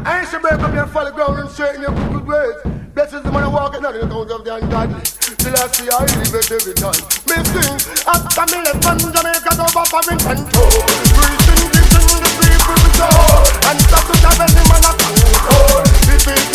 I ain't should break up your follow ground and straighten your good ways. Blessed is the man who walk out in the account of the ungodly. Till I see I live it every time. Me sing after me left from Jamaica to Buffering control. Preaching, giving the people the soul. And stop to travel him and a control.